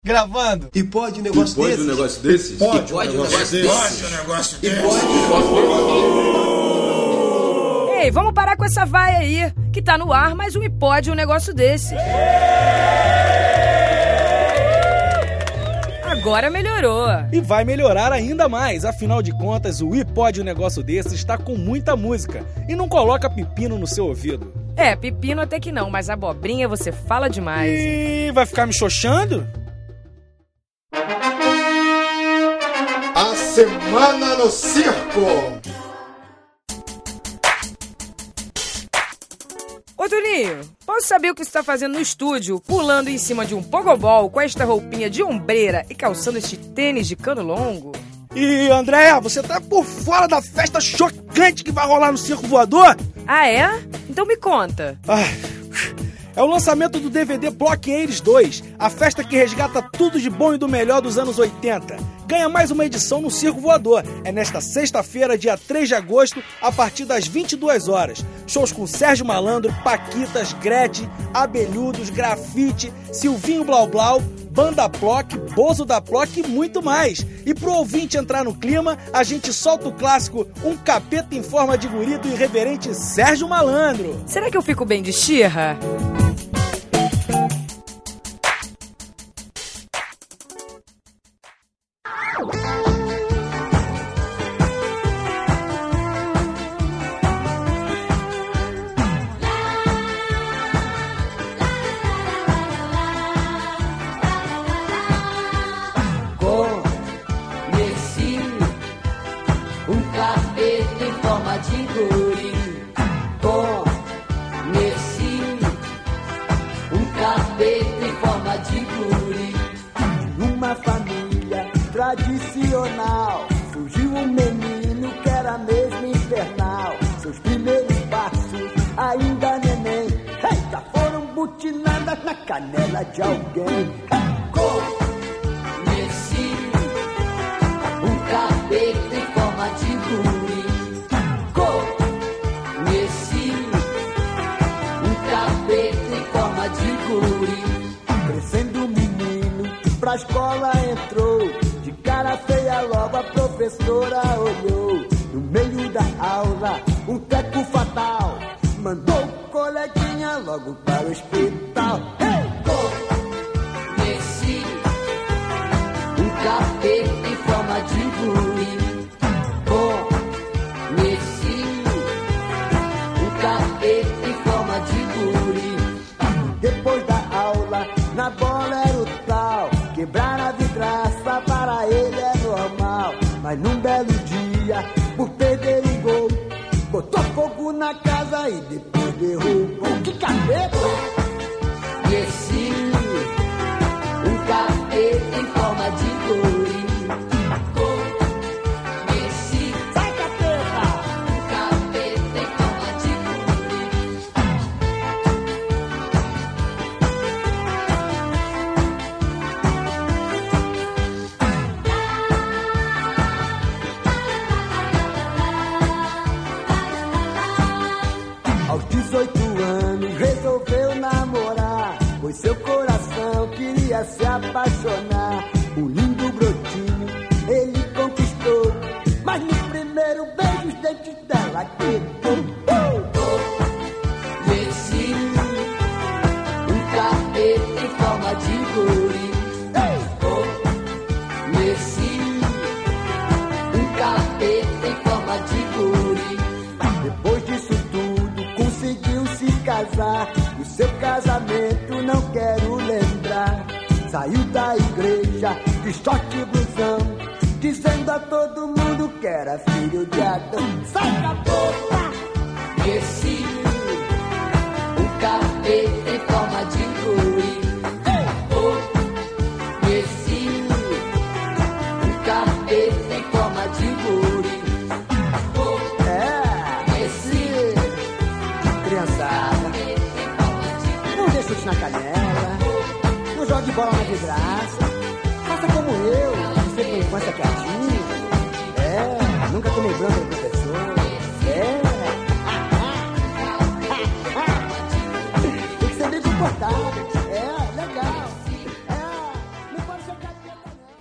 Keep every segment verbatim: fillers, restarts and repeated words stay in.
Gravando. E pode um negócio pode desses? um negócio desses? E pode, pode um negócio desses? Pode um negócio E desses? pode. Ei, vamos parar com essa vaia aí, que tá no ar, mas um e pode um negócio desse. Agora melhorou. E vai melhorar ainda mais, afinal de contas, o iPod um negócio desse está com muita música e não coloca pepino no seu ouvido. É, pepino até que não, mas abobrinha você fala demais. E vai ficar me xoxando? A Semana no Circo. Ô, Toninho, posso saber o que você tá fazendo no estúdio, pulando em cima de um pogobol com esta roupinha de ombreira e calçando este tênis de cano longo? E, Andréia, você tá por fora da festa chocante que vai rolar no Circo Voador? Ah, é? Então me conta. Ah, é o lançamento do D V D Block Aires dois, a festa que resgata tudo de bom e do melhor dos anos oitenta. Ganha mais uma edição no Circo Voador. É nesta sexta-feira, dia três de agosto, a partir das vinte e duas horas. Shows com Sérgio Malandro, Paquitas, Gretchen, Abelhudos, Grafite, Silvinho Blau Blau, Banda Plock, Bozo da Plock e muito mais. E pro ouvinte entrar no clima, a gente solta o clássico Um Capeta em Forma de Guri do irreverente Sérgio Malandro. Será que eu fico bem de xirra? Tradicional, surgiu um menino que era mesmo infernal. Seus primeiros passos, ainda neném, eita, foram butinadas na canela de alguém. Conheci um capeta em forma de guri. Conheci um capeta em forma de guri. Crescendo o menino, pra escola entrou. Cara feia, logo a professora olhou. No meio da aula, um teco fatal mandou o coleguinha logo para o hospital. Hey! Conheci um capeta em forma de guri. Conheci um capeta em forma de guri. Depois da aula, na bola era o tal. Quebrar a vidraça para ele é normal. Mas num belo dia, por perder um gol, botou fogo na casa e depois derrubou. Que capeta! Conheci um capeta em forma de guri. Conheci, sai capeta! Um capeta em forma de guri. Aos dezoito anos resolveu namorar, pois seu coração queria se apaixonar. Um lindo brotinho ele conquistou, mas no primeiro beijo os dentes dela quebrou. Conheci um capeta em forma de guri. Conheci um capeta em forma de guri. Depois disso tudo conseguiu se casar. O seu casamento não quero lembrar. Saiu da igreja de short e blusão, dizendo a todo mundo que era filho de Adão. Sai da boca! Conheci um capeta em forma de guri. Conheci um capeta em forma de guri. É, esse criançada, não deixa isso na canela, não jogue bola na vidraça, faça como eu, você tem infância quietinha. É, nunca tomei bronca do professor. É, tem que ser bem comportado. É, legal. É, não pode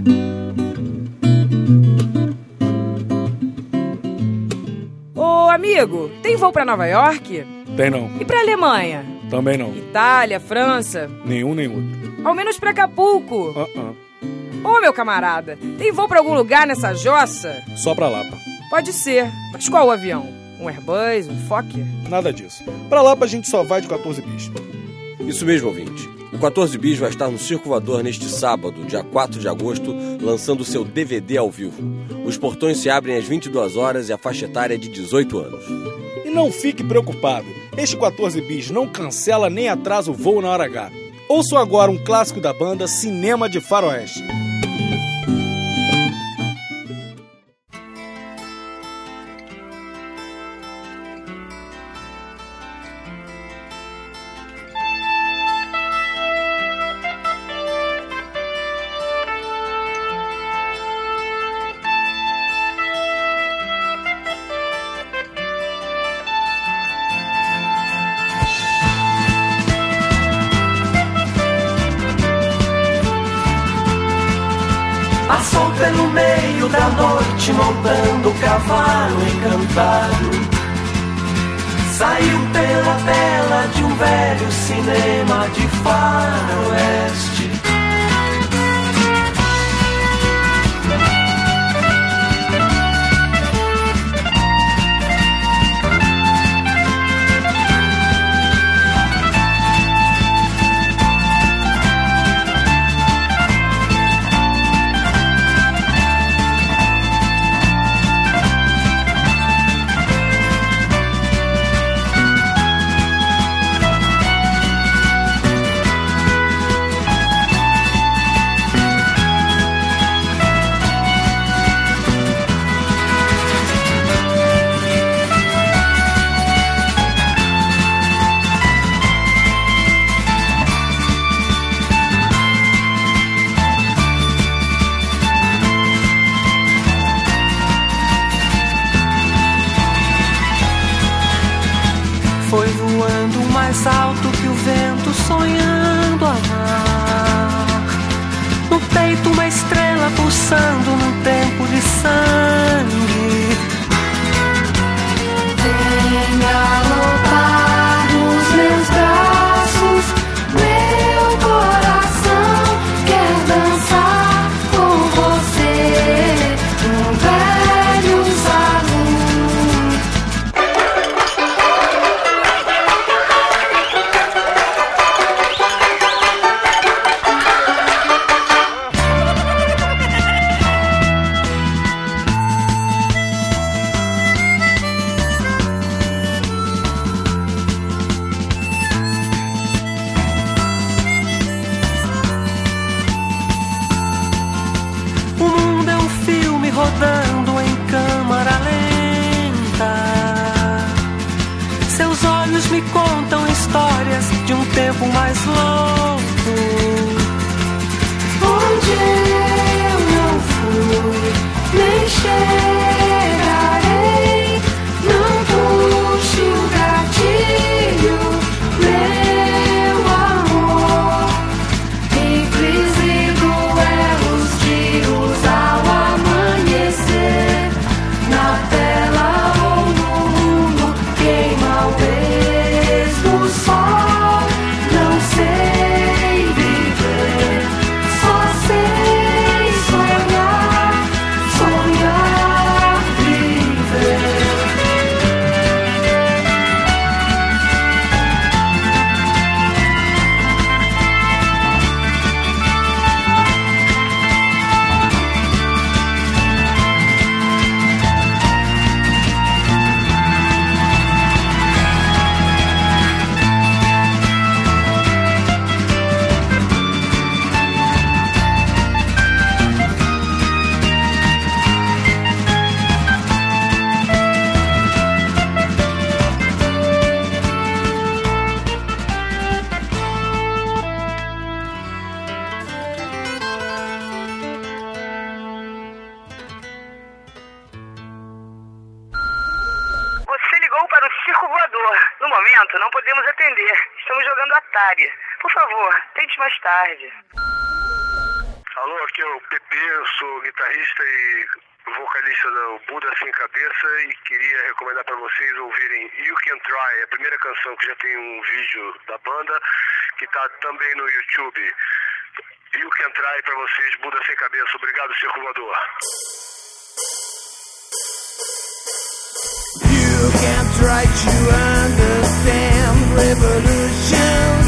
Ô, amigo, tem voo pra Nova York? Tem não. E pra Alemanha? Também não. Itália, França? Nenhum nem outro. Ao menos pra Acapulco? Uh-uh. Ô, meu camarada, tem voo pra algum lugar nessa jossa? Só pra Lapa. Pode ser. Mas qual o avião? Um Airbus? Um Fokker? Nada disso. Pra Lapa a gente só vai de quatorze bis. Isso mesmo, ouvinte. O quatorze bis vai estar no Circo Voador neste sábado, dia quatro de agosto, lançando seu D V D ao vivo. Os portões se abrem às vinte e duas horas e a faixa etária é de dezoito anos. E não fique preocupado, este quatorze bis não cancela nem atrasa o voo na hora H. Ouçam agora um clássico da banda, Cinema de Faroeste. Passou pelo meio da noite montando o cavalo encantado. Saiu pela tela de um velho cinema de faroeste. Foi voando mais alto que o vento, sonhando amar. No peito uma estrela pulsando num tempo de sangue. Vem galotar nos meus braços, meu coração quer dançar com você, um velho salão. Rodando em câmara lenta, seus olhos me contam histórias de um tempo mais louco, onde eu não fui, nem chegarei. Não puxe o gatilho, meu amor. Rifles e duelos, tiros ao amanhecer. Na tela ou no mundo, queima o mesmo sol. Não sei viver, só sei sonhar, sonhar, viver. Você ligou para o Circo Voador. No momento, não podemos atender. Estamos jogando Atari. Por favor, tente mais tarde. Alô, aqui é o Pepe, eu sou guitarrista e vocalista do Buda Sem Cabeça e queria recomendar para vocês ouvirem You Can Try, a primeira canção que já tem um vídeo da banda, que está também no YouTube. You Can Try para vocês, Buda Sem Cabeça. Obrigado, Circo Voador. You can try to understand revolutions,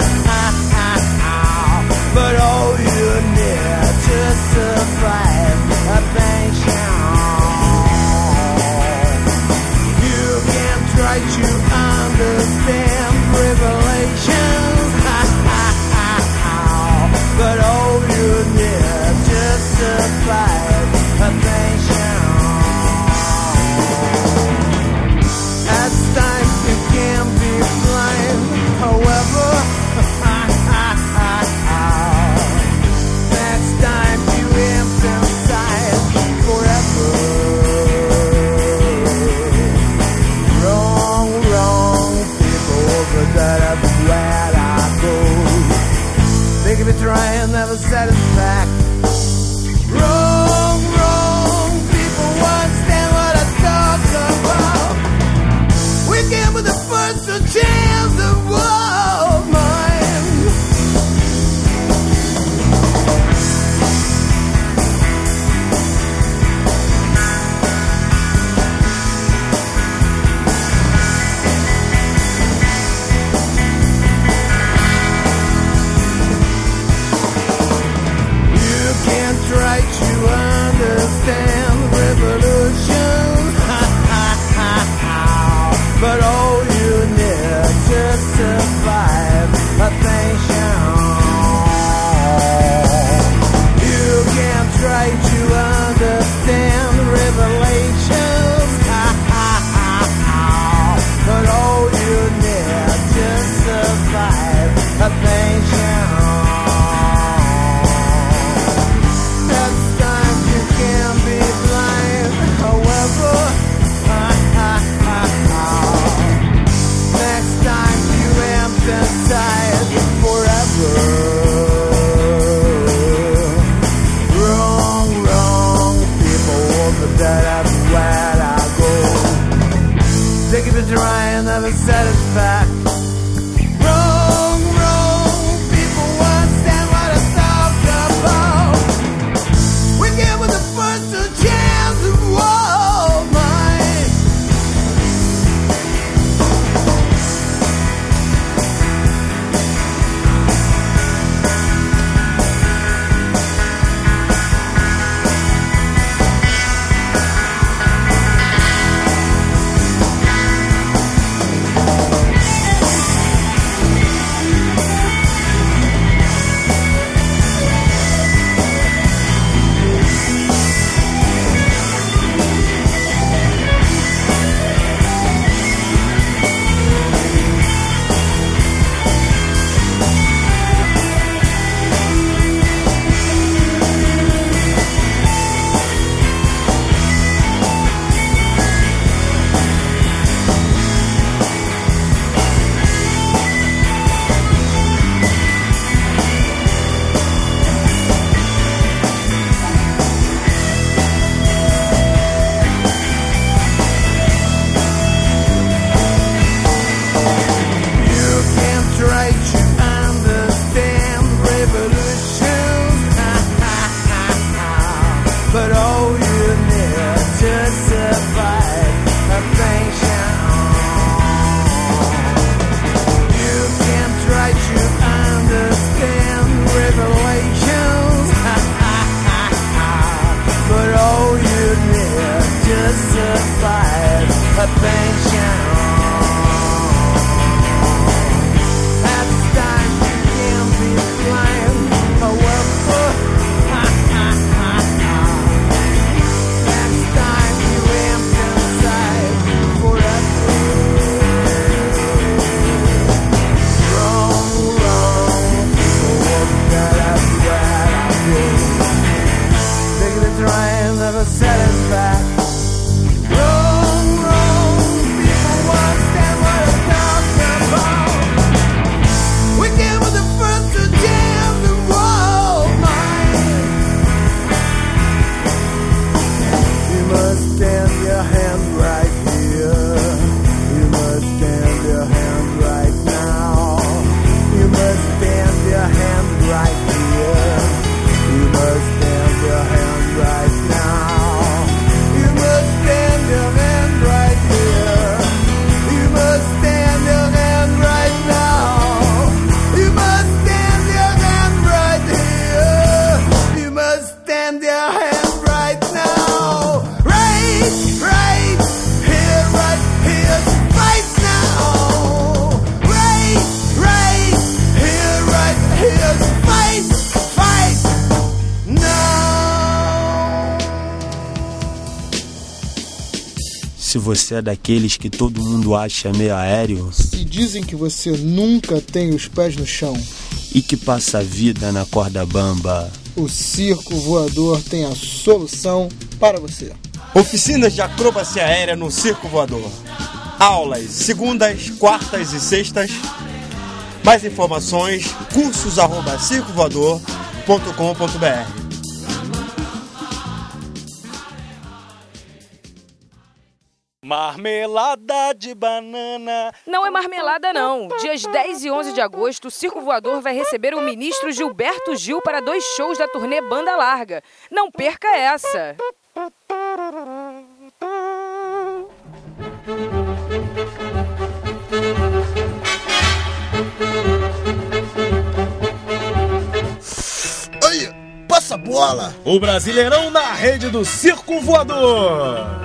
but all you need to survive a pension. You can try to understand revelations, but all you need to survive a pension. At times you can be blind, lend your hand right now. Right, right, here, right here, right now. Right, right, here, right here, fight, fight now. Se você é daqueles que todo mundo acha meio aéreo, se dizem que você nunca tem os pés no chão e que passa a vida na corda bamba, o Circo Voador tem a solução para você. Oficinas de acrobacia aérea no Circo Voador. Aulas segundas, quartas e sextas. Mais informações, cursos arroba circo voador ponto com ponto b r. Marmelada de banana. Não é marmelada, não. Dias dez e onze de agosto, o Circo Voador vai receber o ministro Gilberto Gil para dois shows da turnê Banda Larga. Não perca essa! Ai, passa a bola! O Brasileirão na rede do Circo Voador.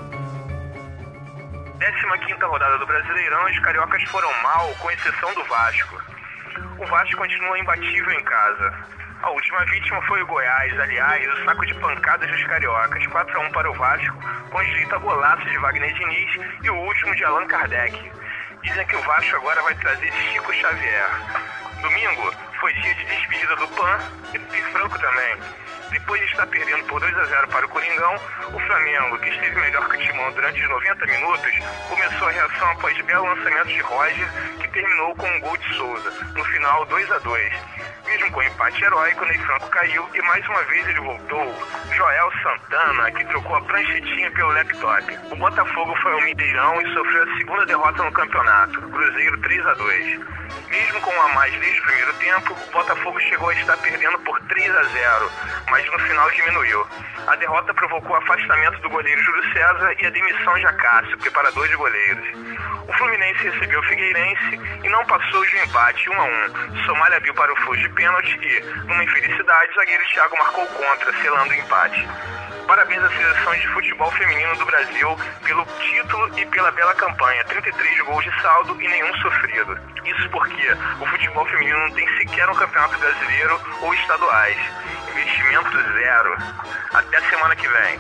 décima quinta rodada do Brasileirão, os cariocas foram mal, com exceção do Vasco. O Vasco continua imbatível em casa. A última vítima foi o Goiás, aliás, o saco de pancadas dos cariocas, quatro a um para o Vasco, com direito a golaço de Wagner Diniz e o último de Allan Kardec. Dizem que o Vasco agora vai trazer Chico Xavier. Domingo foi dia de despedida do Pan e do Franco também. Depois de estar perdendo por dois a zero para o Coringão, o Flamengo, que esteve melhor que o Timão durante os noventa minutos, começou a reação após belo lançamento de Roger, que terminou com um gol de Souza, no final dois a dois. Mesmo com o empate heróico, Ney Franco caiu e mais uma vez ele voltou. Joel Santana, que trocou a pranchetinha pelo laptop. O Botafogo foi ao Mineirão e sofreu a segunda derrota no campeonato, Cruzeiro três a dois. Mesmo com um a mais desde o primeiro tempo, o Botafogo chegou a estar perdendo por três a zero, mas no final diminuiu. A derrota provocou o afastamento do goleiro Júlio César e a demissão de Acácio, preparador de goleiros. O Fluminense recebeu o Figueirense e não passou de um empate, um a um. Somália abriu para o Flu de pênalti e, numa infelicidade, o zagueiro Thiago marcou contra, selando o empate. Parabéns à seleção de futebol feminino do Brasil pelo título e pela bela campanha, trinta e três gols de saldo e nenhum sofrido. Isso porque o futebol feminino não tem sequer um campeonato brasileiro ou estaduais. Investimento zero. Até semana que vem.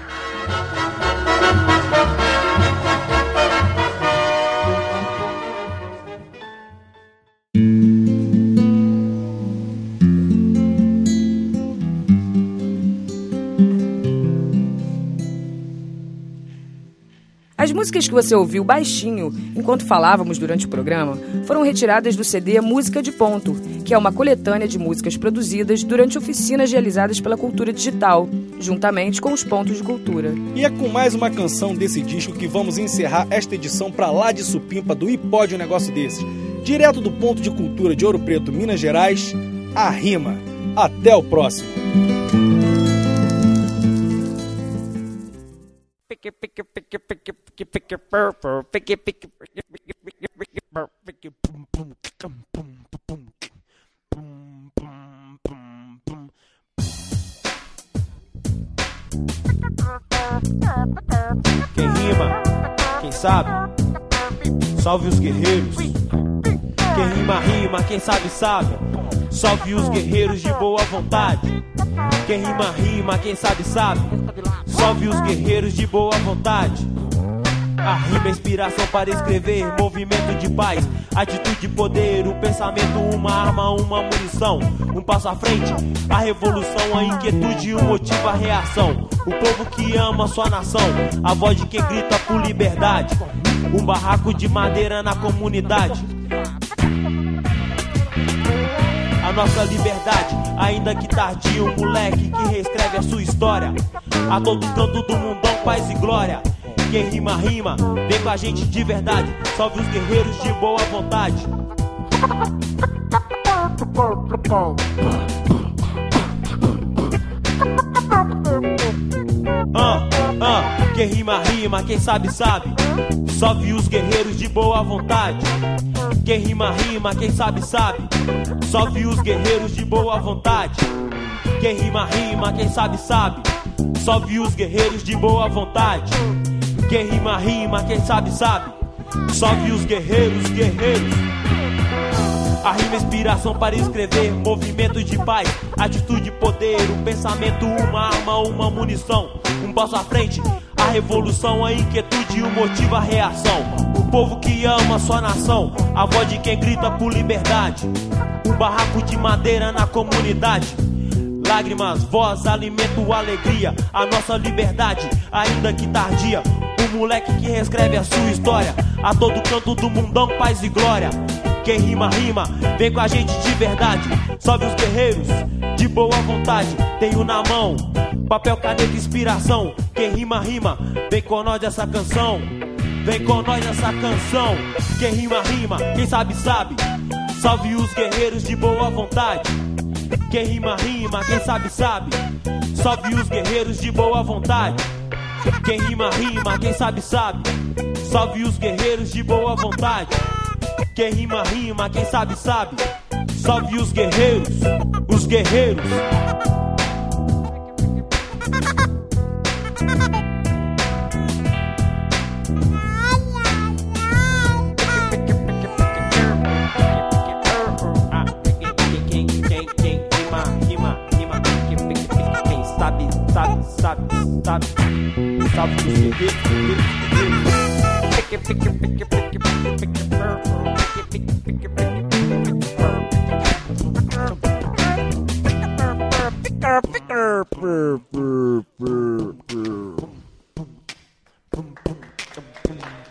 As músicas que você ouviu baixinho enquanto falávamos durante o programa foram retiradas do C D Música de Ponto, que é uma coletânea de músicas produzidas durante oficinas realizadas pela Cultura Digital, juntamente com os Pontos de Cultura. E é com mais uma canção desse disco que vamos encerrar esta edição pra lá de supimpa do E Pode um Negócio Desses. Direto do Ponto de Cultura de Ouro Preto, Minas Gerais, a rima. Até o próximo. Pique, pique, pique, pique, pique, pique, purple, pique, pique, pique, pique, pique, pique, pique, pum, pum, pum, pum, pum, pum, pum, pum, pum. Quem rima, quem sabe, salve os guerreiros. Quem rima, rima, quem sabe, sabe, salve os guerreiros de boa vontade. Quem rima, rima, quem sabe, sabe, salve os guerreiros de boa vontade. A rima é inspiração para escrever, movimento de paz, atitude, poder, o pensamento, uma arma, uma munição. Um passo à frente, a revolução, a inquietude, o motivo, a reação. O povo que ama sua nação, a voz de quem grita por liberdade. Um barraco de madeira na comunidade. A nossa liberdade, ainda que tardio, um moleque que reescreve a sua história. A todo canto do mundão, paz e glória. Quem rima, rima, vem com a gente de verdade. Salve os guerreiros de boa vontade. Ah, ah, quem rima, rima, quem sabe, sabe. Salve os guerreiros de boa vontade. Quem rima, rima, quem sabe, sabe. Só vi os guerreiros de boa vontade. Quem rima, rima, quem sabe, sabe. Só vi os guerreiros de boa vontade. Quem rima, rima, quem sabe, sabe. Só vi os guerreiros, guerreiros. A rima é inspiração para escrever, movimento de paz, atitude, poder, um pensamento, uma arma, uma munição, um passo à frente, a revolução, a inquietude, o motivo, a reação. O povo que ama sua nação, a voz de quem grita por liberdade, um barraco de madeira na comunidade. Lágrimas, voz, alimento, alegria, a nossa liberdade, ainda que tardia. O moleque que reescreve a sua história, a todo canto do mundão, paz e glória. Quem rima, rima, vem com a gente de verdade. Sobe os guerreiros, de boa vontade. Tenho na mão, papel, caneta, inspiração. Quem rima, rima, vem com nós essa canção. Vem com nós essa canção. Quem rima, rima, quem sabe, sabe. Salve os guerreiros de boa vontade. Quem rima, rima, quem sabe, sabe. Salve os guerreiros de boa vontade. Quem rima, rima, quem sabe, sabe. Salve os guerreiros de boa vontade. Quem rima, rima, quem sabe, sabe. Salve os guerreiros, os guerreiros. Quem rima, rima, rima, quem sabe, sabe, sabe, sabe. Salve os guerreiros, guerreiros.